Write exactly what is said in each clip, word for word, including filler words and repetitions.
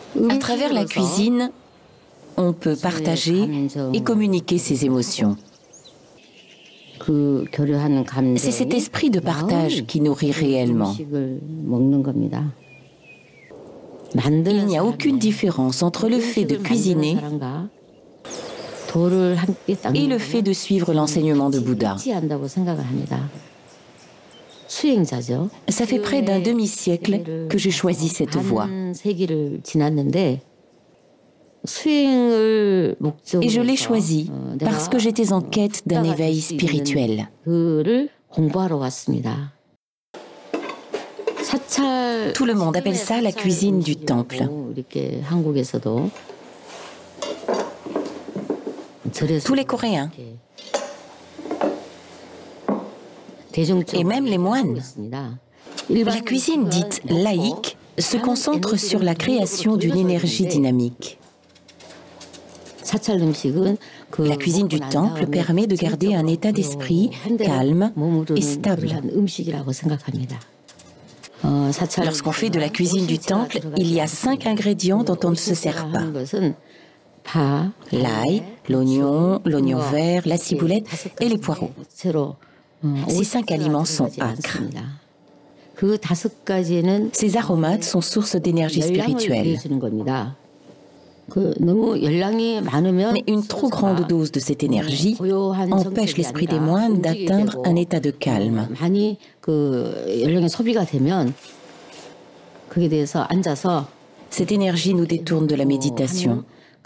À travers la cuisine, on peut partager et communiquer ses émotions. C'est cet esprit de partage qui nourrit réellement. Il n'y a aucune différence entre le fait de cuisiner et le fait de suivre l'enseignement de Bouddha. Ça fait près d'un demi-siècle que j'ai choisi cette voie. Et je l'ai choisi parce que j'étais en quête d'un éveil spirituel. Tout le monde appelle ça la cuisine du temple. Tous les Coréens. Et même les moines. La cuisine dite laïque se concentre sur la création d'une énergie dynamique. La cuisine du temple permet de garder un état d'esprit calme et stable. Lorsqu'on fait de la cuisine du temple, il y a cinq ingrédients dont on ne se sert pas. L'ail, l'oignon, l'oignon vert, la ciboulette et les poireaux. Ces cinq aliments sont âcres. Ces aromates sont source d'énergie spirituelle. Mais une trop grande dose de cette énergie empêche l'esprit des moines d'atteindre un état de calme. Cette énergie nous détourne de la méditation.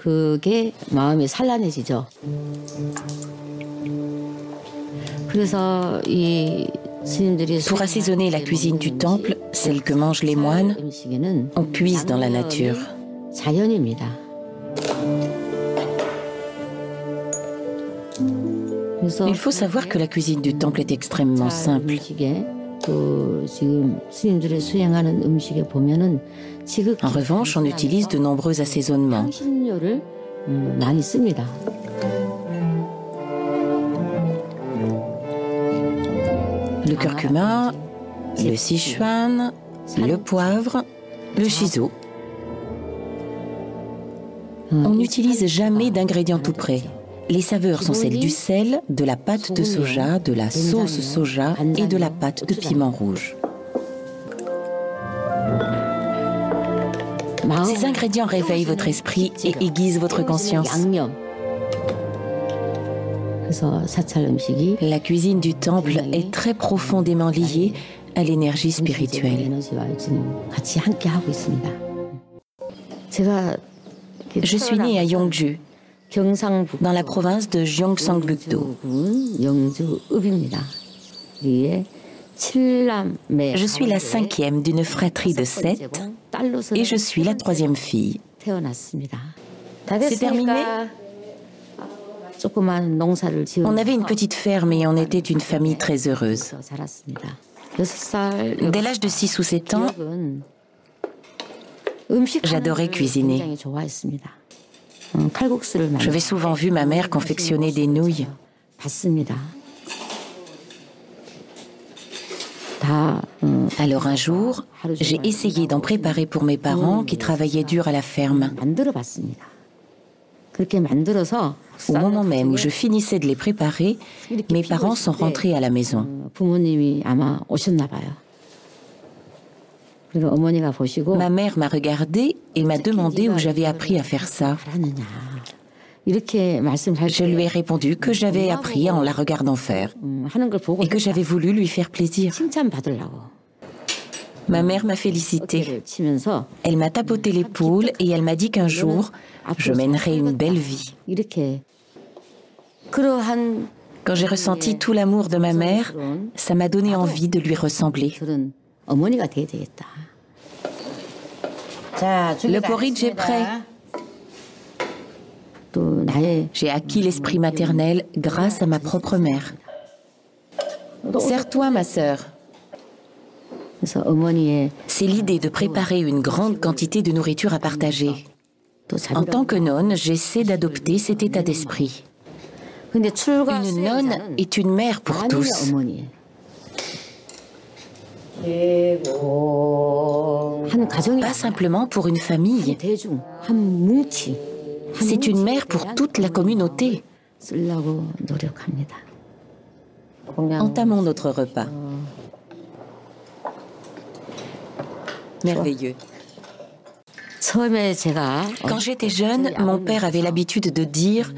Pour assaisonner la cuisine du temple, celle que mangent les moines, on puise dans la nature. Il faut savoir que la cuisine du temple est extrêmement simple. En revanche, on utilise de nombreux assaisonnements. Le curcuma, le sichuan, le poivre, le shiso. On n'utilise jamais d'ingrédients tout prêts. Les saveurs sont celles du sel, de la pâte de soja, de la sauce soja et de la pâte de piment rouge. Ces ingrédients réveillent votre esprit et aiguisent votre conscience. La cuisine du temple est très profondément liée à l'énergie spirituelle. Je suis née à Yongju, dans la province de Gyeongsangbuk-do. Je suis la cinquième d'une fratrie de sept et je suis la troisième fille. C'est terminé? On avait une petite ferme et on était une famille très heureuse. Dès l'âge de six ou sept ans, j'adorais cuisiner. J'avais souvent vu ma mère confectionner des nouilles. Alors un jour, j'ai essayé d'en préparer pour mes parents qui travaillaient dur à la ferme. Au moment même où je finissais de les préparer, mes parents sont rentrés à la maison. Ma mère m'a regardée et m'a demandé où j'avais appris à faire ça. Je lui ai répondu que j'avais appris en la regardant faire et que j'avais voulu lui faire plaisir. Ma mère m'a félicité. Elle m'a tapoté l'épaule et elle m'a dit qu'un jour, je mènerai une belle vie. Quand j'ai ressenti tout l'amour de ma mère, ça m'a donné envie de lui ressembler. Le porridge est prêt. J'ai acquis l'esprit maternel grâce à ma propre mère. Sers-toi, ma sœur. C'est l'idée de préparer une grande quantité de nourriture à partager. En tant que nonne, j'essaie d'adopter cet état d'esprit. Une nonne est une mère pour tous. Pas simplement pour une famille. C'est une mère pour toute la communauté. Entamons notre repas. Merveilleux. Quand j'étais jeune, mon père avait l'habitude de dire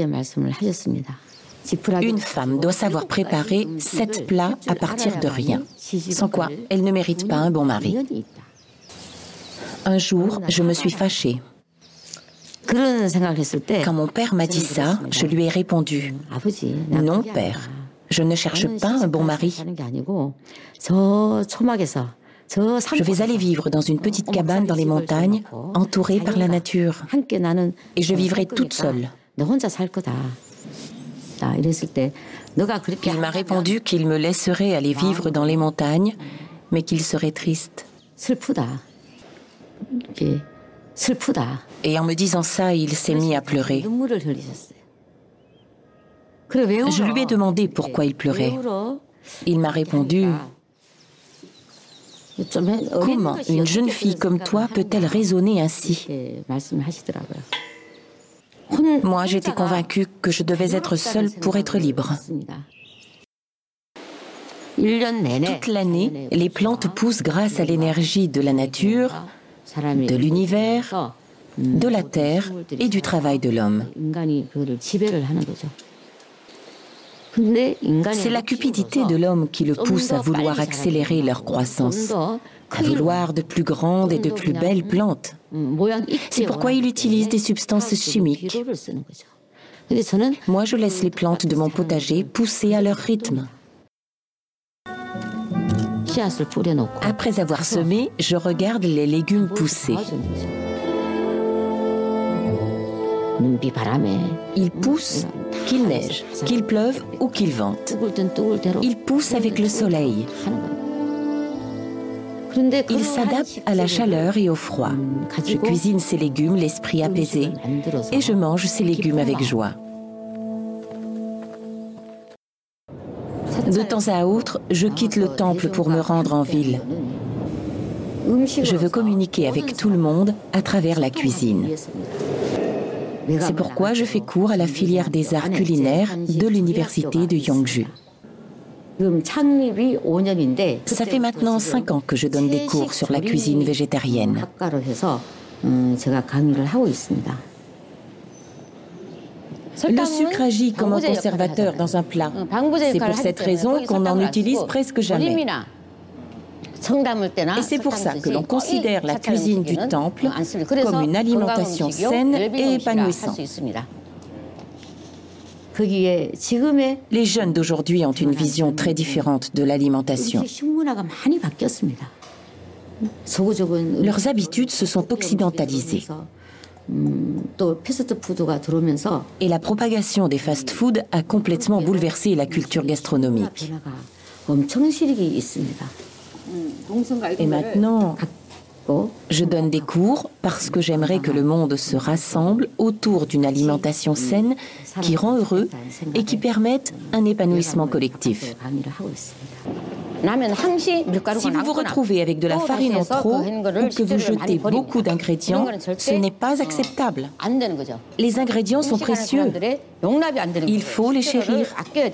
« Une femme doit savoir préparer sept plats à partir de rien, sans quoi elle ne mérite pas un bon mari. » Un jour, je me suis fâchée. Quand mon père m'a dit ça, je lui ai répondu « Non, père, je ne cherche pas un bon mari. Je vais aller vivre dans une petite cabane dans les montagnes, entourée par la nature, et je vivrai toute seule. » Il m'a répondu qu'il me laisserait aller vivre dans les montagnes, mais qu'il serait triste. Et en me disant ça, il s'est mis à pleurer. Je lui ai demandé pourquoi il pleurait. Il m'a répondu « Comment une jeune fille comme toi peut-elle raisonner ainsi ?» Moi, j'étais convaincue que je devais être seule pour être libre. Toute l'année, les plantes poussent grâce à l'énergie de la nature, de l'univers, de la terre et du travail de l'homme. C'est la cupidité de l'homme qui le pousse à vouloir accélérer leur croissance, à vouloir de plus grandes et de plus belles plantes. C'est pourquoi il utilise des substances chimiques. Moi, je laisse les plantes de mon potager pousser à leur rythme. Après avoir semé, je regarde les légumes pousser. Ils poussent, qu'il neige, qu'il pleuve ou qu'il vente. Ils poussent avec le soleil. Ils s'adaptent à la chaleur et au froid. Je cuisine ces légumes, l'esprit apaisé, et je mange ces légumes avec joie. De temps à autre, je quitte le temple pour me rendre en ville. Je veux communiquer avec tout le monde à travers la cuisine. C'est pourquoi je fais cours à la filière des arts culinaires de l'université de Yongju. Ça fait maintenant cinq ans que je donne des cours sur la cuisine végétarienne. Le sucre agit comme un conservateur dans un plat. C'est pour cette raison qu'on n'en utilise presque jamais. Et c'est pour ça que l'on considère la cuisine du temple comme une alimentation saine et épanouissante. Les jeunes d'aujourd'hui ont une vision très différente de l'alimentation. Leurs habitudes se sont occidentalisées. Et la propagation des fast-foods a complètement bouleversé la culture gastronomique. Et maintenant, je donne des cours parce que j'aimerais que le monde se rassemble autour d'une alimentation saine qui rend heureux et qui permette un épanouissement collectif. Si vous vous retrouvez avec de la farine en trop ou que vous jetez beaucoup d'ingrédients, ce n'est pas acceptable. Les ingrédients sont précieux. Il faut les chérir.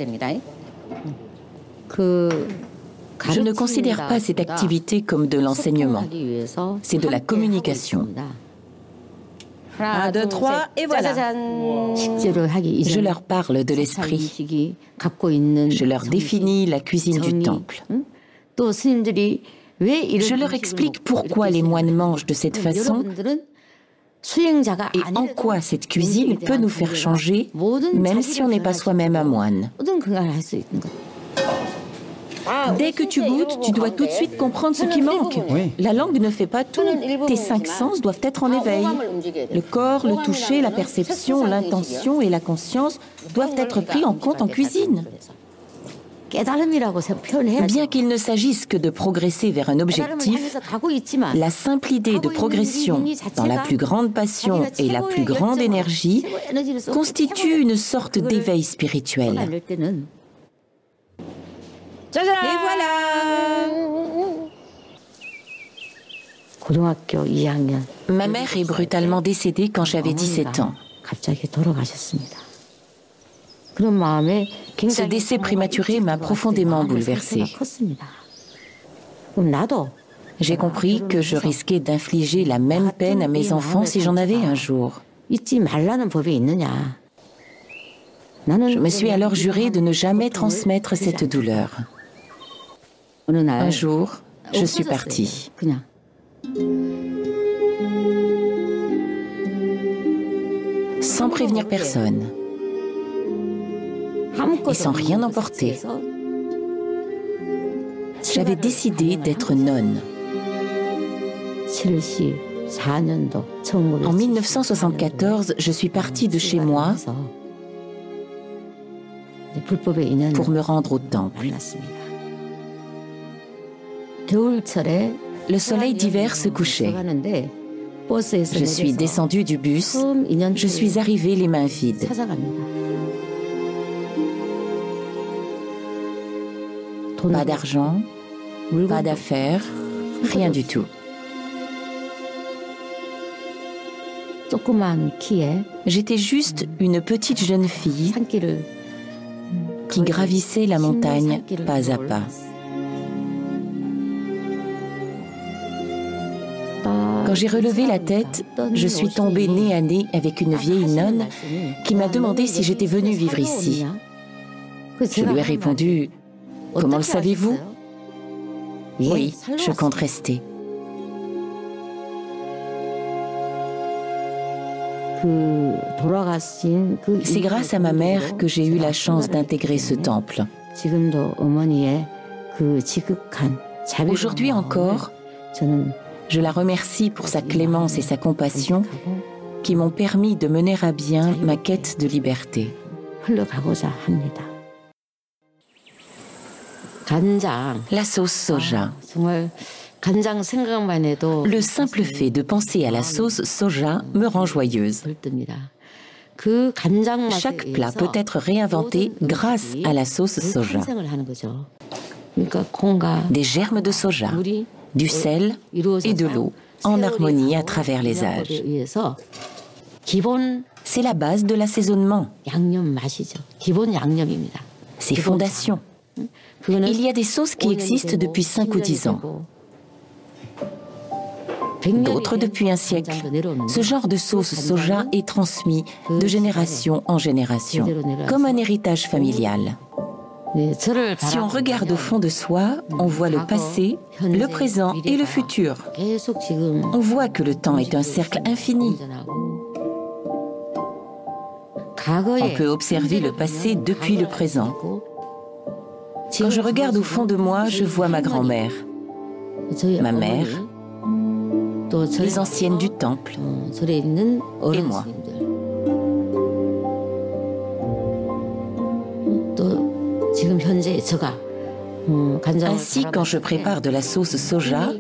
Je ne considère pas cette activité comme de l'enseignement. C'est de la communication. Un, deux, trois, et voilà. Je leur parle de l'esprit. Je leur définis la cuisine du temple. Je leur explique pourquoi les moines mangent de cette façon et en quoi cette cuisine peut nous faire changer, même si on n'est pas soi-même un moine. Dès que tu goûtes, tu dois tout de suite comprendre ce qui manque. Oui. La langue ne fait pas tout. Tes cinq sens doivent être en éveil. Le corps, le toucher, la perception, l'intention et la conscience doivent être pris en compte en cuisine. Bien qu'il ne s'agisse que de progresser vers un objectif, la simple idée de progression dans la plus grande passion et la plus grande énergie constitue une sorte d'éveil spirituel. Et voilà! Ma mère est brutalement décédée quand j'avais dix-sept ans. Ce décès prématuré m'a profondément bouleversée. J'ai compris que je risquais d'infliger la même peine à mes enfants si j'en avais un jour. Je me suis alors juré de ne jamais transmettre cette douleur. Un jour, je suis partie. Sans prévenir personne. Et sans rien emporter. J'avais décidé d'être nonne. En mille neuf cent soixante-quatorze, je suis partie de chez moi pour me rendre au temple. Le soleil d'hiver se couchait. Je suis descendue du bus, je suis arrivée les mains vides. Pas d'argent, pas d'affaires, rien du tout. J'étais juste une petite jeune fille qui gravissait la montagne pas à pas. Quand j'ai relevé la tête, je suis tombée nez à nez avec une vieille nonne qui m'a demandé si j'étais venue vivre ici. Je lui ai répondu « Comment le savez-vous » ? Oui, je compte rester. C'est grâce à ma mère que j'ai eu la chance d'intégrer ce temple. Aujourd'hui encore, je la remercie pour sa clémence et sa compassion qui m'ont permis de mener à bien ma quête de liberté. La sauce soja. Le simple fait de penser à la sauce soja me rend joyeuse. Chaque plat peut être réinventé grâce à la sauce soja. Des germes de soja, du sel et de l'eau en harmonie à travers les âges. C'est la base de l'assaisonnement. Ses fondations. Il y a des sauces qui existent depuis cinq ou dix ans. D'autres depuis un siècle. Ce genre de sauce soja est transmis de génération en génération, comme un héritage familial. Si on regarde au fond de soi, on voit le passé, le présent et le futur. On voit que le temps est un cercle infini. On peut observer le passé depuis le présent. Quand je regarde au fond de moi, je vois ma grand-mère, ma mère, les anciennes du temple et moi. Ainsi, quand je prépare de la sauce soja,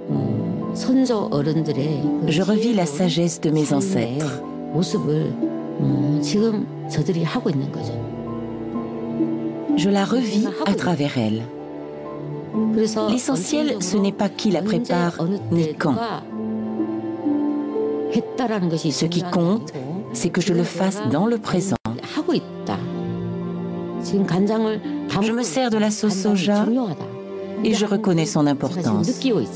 je revis la sagesse de mes ancêtres. Je la revis à travers elle. L'essentiel, ce n'est pas qui la prépare, ni quand. Ce qui compte, c'est que je le fasse dans le présent. Je me sers de la sauce soja et je reconnais son importance.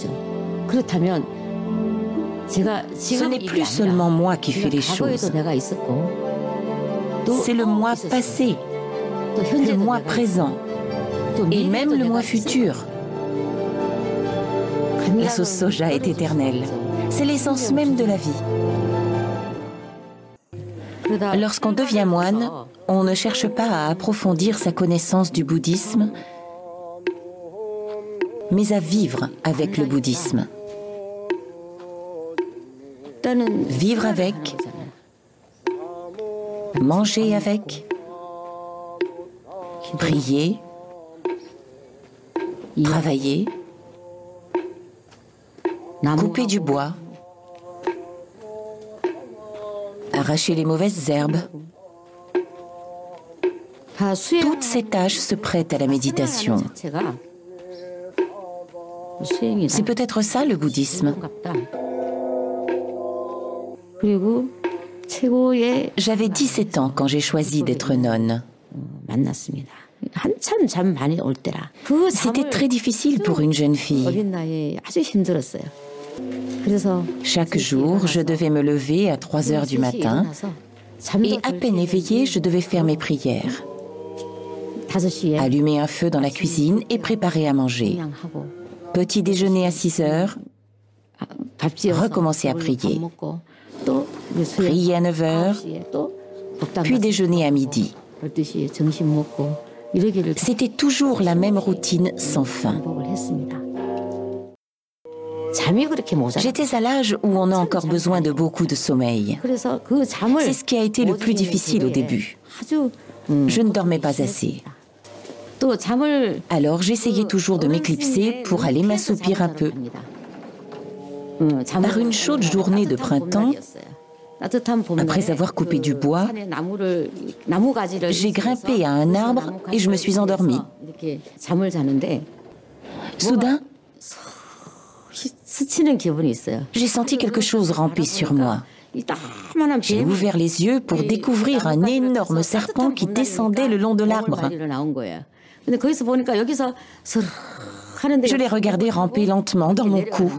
Ce n'est plus seulement moi qui fais les choses. C'est le moi passé, le moi présent et même le moi futur. La sauce soja est éternelle. C'est l'essence même de la vie. Lorsqu'on devient moine, on ne cherche pas à approfondir sa connaissance du bouddhisme, mais à vivre avec le bouddhisme. Vivre avec, manger avec, prier, travailler, couper du bois, arracher les mauvaises herbes. Toutes ces tâches se prêtent à la méditation. C'est peut-être ça le bouddhisme. J'avais dix-sept ans quand j'ai choisi d'être nonne. C'était très difficile pour une jeune fille. Chaque jour, je devais me lever à trois heures du matin et à peine éveillée, je devais faire mes prières, allumer un feu dans la cuisine et préparer à manger. Petit déjeuner à six heures, recommencer à prier. Prier à neuf heures, puis déjeuner à midi. C'était toujours la même routine sans fin. J'étais à l'âge où on a encore besoin de beaucoup de sommeil. C'est ce qui a été le plus difficile au début. Je ne dormais pas assez. Alors j'essayais toujours de m'éclipser pour aller m'assoupir un peu. Par une chaude journée de printemps, après avoir coupé du bois, j'ai grimpé à un arbre et je me suis endormie. Soudain, j'ai senti quelque chose ramper sur moi. J'ai ouvert les yeux pour découvrir un énorme serpent qui descendait le long de l'arbre. Je l'ai regardé ramper lentement dans mon cou.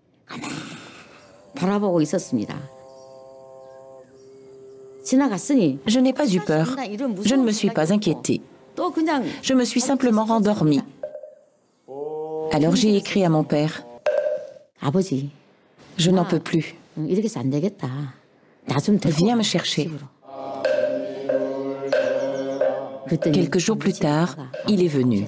Je n'ai pas eu peur. Je ne me suis pas inquiétée. Je me suis simplement rendormie. Alors j'ai écrit à mon père. Je n'en peux plus. Viens me chercher. Quelques jours plus tard, il est venu.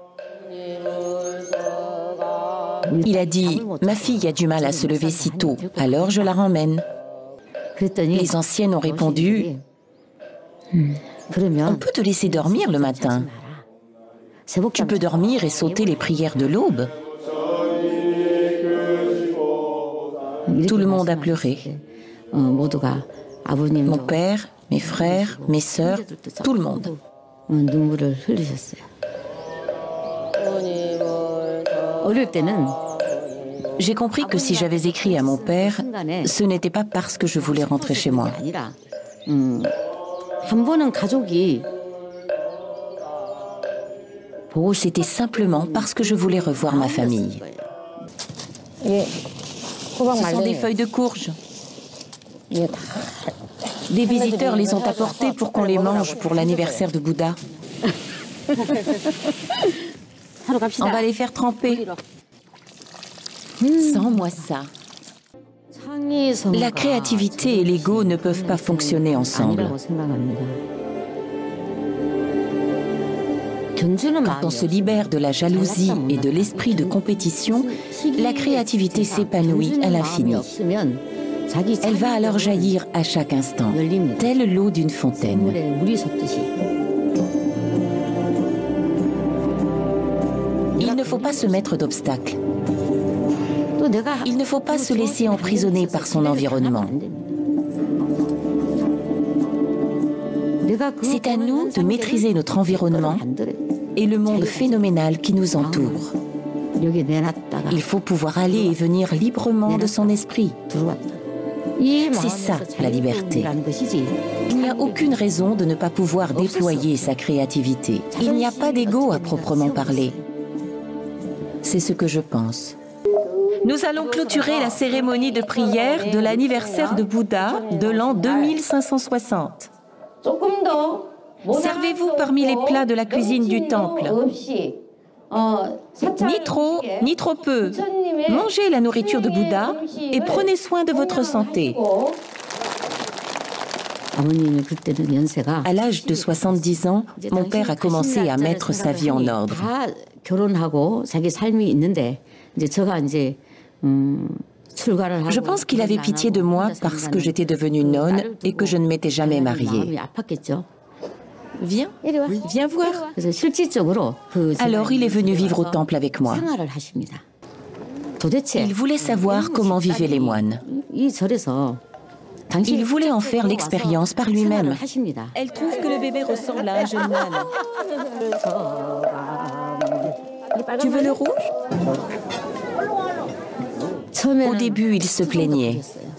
Il a dit « Ma fille a du mal à se lever si tôt, alors je la ramène. » Les anciennes ont répondu « On peut te laisser dormir le matin. Tu peux dormir et sauter les prières de l'aube. » Tout le monde a pleuré. Mon père, mes frères, mes sœurs, tout le monde. J'ai compris que si j'avais écrit à mon père, ce n'était pas parce que je voulais rentrer chez moi. C'était simplement parce que je voulais revoir ma famille. Ce sont des feuilles de courge. Des visiteurs les ont apportées pour qu'on les mange pour l'anniversaire de Bouddha. On va les faire tremper. Sans moi ça. La créativité et l'ego ne peuvent pas fonctionner ensemble. Quand on se libère de la jalousie et de l'esprit de compétition, la créativité s'épanouit à l'infini. Elle va alors jaillir à chaque instant, telle l'eau d'une fontaine. Il ne faut pas se mettre d'obstacles. Il ne faut pas se laisser emprisonner par son environnement. C'est à nous de maîtriser notre environnement et le monde phénoménal qui nous entoure. Il faut pouvoir aller et venir librement de son esprit. C'est ça, la liberté. Il n'y a aucune raison de ne pas pouvoir déployer sa créativité. Il n'y a pas d'ego à proprement parler. C'est ce que je pense. Nous allons clôturer la cérémonie de prière de l'anniversaire de Bouddha de l'an deux mille cinq cent soixante. Servez-vous parmi les plats de la cuisine du temple. Ni trop, ni trop peu. Mangez la nourriture de Bouddha et prenez soin de votre santé. À l'âge de soixante-dix ans, mon père a commencé à mettre sa vie en ordre. Je pense qu'il avait pitié de moi parce que j'étais devenue nonne et que je ne m'étais jamais mariée. Viens, viens voir. Alors il est venu vivre au temple avec moi. Il voulait savoir comment vivaient les moines. Il voulait en faire l'expérience par lui-même. Elle trouve que le bébé ressemble à un jeune moine. Tu veux le rouge ? Au début, il se plaignait.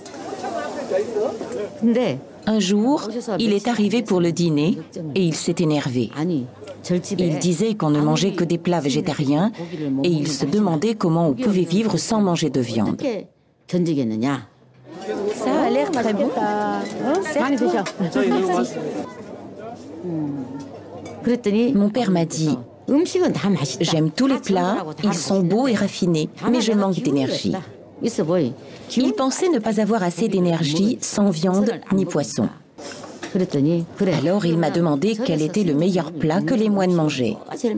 Un jour, il est arrivé pour le dîner et il s'est énervé. Il disait qu'on ne mangeait que des plats végétariens et il se demandait comment on pouvait vivre sans manger de viande. Ça a l'air très bon. Serre-toi. Merci. Mon père m'a dit « J'aime tous les plats, ils sont beaux et raffinés, mais je manque d'énergie. » Il pensait ne pas avoir assez d'énergie sans viande ni poisson. Alors il m'a demandé quel était le meilleur plat que les moines mangeaient.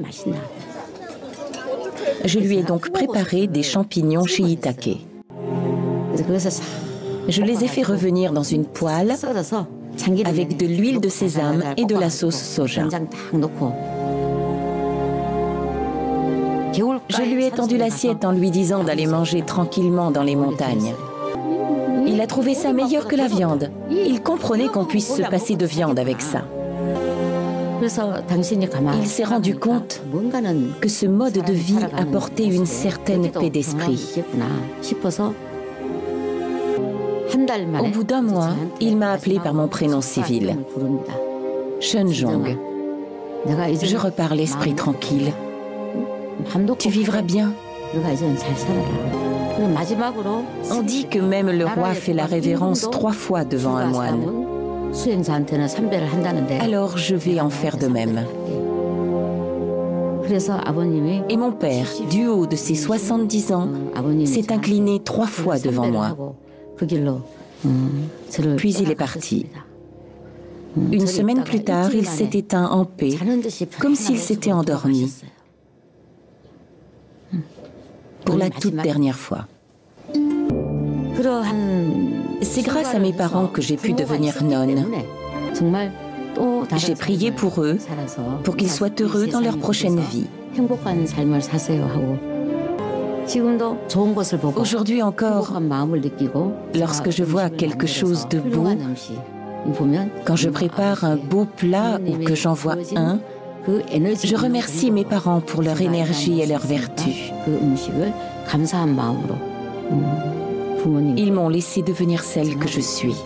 Je lui ai donc préparé des champignons shiitake. Je les ai fait revenir dans une poêle avec de l'huile de sésame et de la sauce soja. Je lui ai tendu l'assiette en lui disant d'aller manger tranquillement dans les montagnes. Il a trouvé ça meilleur que la viande. Il comprenait qu'on puisse se passer de viande avec ça. Il s'est rendu compte que ce mode de vie apportait une certaine paix d'esprit. Au bout d'un mois, il m'a appelé par mon prénom civil, Shenjong. Je repars l'esprit tranquille. Tu vivras bien. On dit que même le roi fait la révérence trois fois devant un moine. Alors je vais en faire de même. Et mon père, du haut de ses soixante-dix ans, s'est incliné trois fois devant moi. Puis il est parti. Une semaine plus tard, il s'est éteint en paix, comme s'il s'était endormi. Pour la toute dernière fois. C'est grâce à mes parents que j'ai pu devenir nonne. J'ai prié pour eux, pour qu'ils soient heureux dans leur prochaine vie. Aujourd'hui encore, lorsque je vois quelque chose de beau, quand je prépare un beau plat ou que j'en vois un, je remercie mes parents pour leur énergie et leur vertu. Ils m'ont laissé devenir celle que je suis.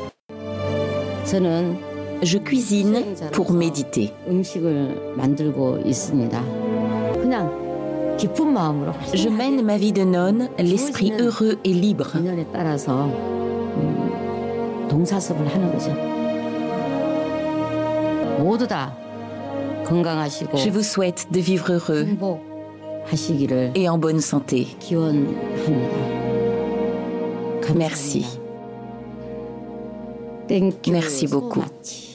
Je cuisine pour méditer. Je mène ma vie de nonne, l'esprit heureux et libre. Je vous souhaite de vivre heureux et en bonne santé. Merci. Merci beaucoup.